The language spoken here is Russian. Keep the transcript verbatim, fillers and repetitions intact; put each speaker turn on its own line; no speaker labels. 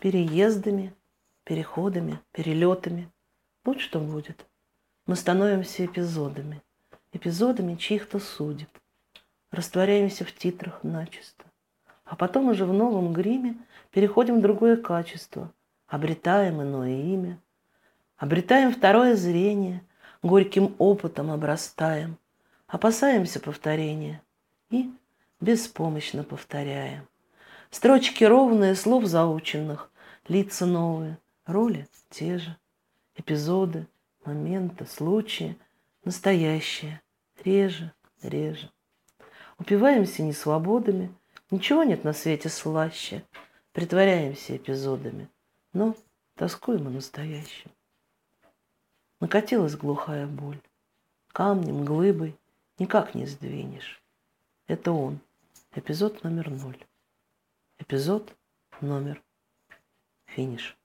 переездами, переходами, перелетами. Вот что будет. Мы становимся эпизодами, эпизодами чьих-то судеб, растворяемся в титрах начисто, а потом уже в новом гриме переходим в другое качество, обретаем иное имя, обретаем второе зрение, горьким опытом обрастаем, опасаемся повторения и беспомощно повторяем. Строчки ровные, слов заученных, лица новые, роли те же, эпизоды, моменты, случаи, настоящие, реже, реже. Упиваемся несвободами, ничего нет на свете слаще, притворяемся эпизодами, но тоскуем о настоящем. Накатилась глухая боль, камнем, глыбой никак не сдвинешь. Это он, эпизод номер ноль. Эпизод номер финиш.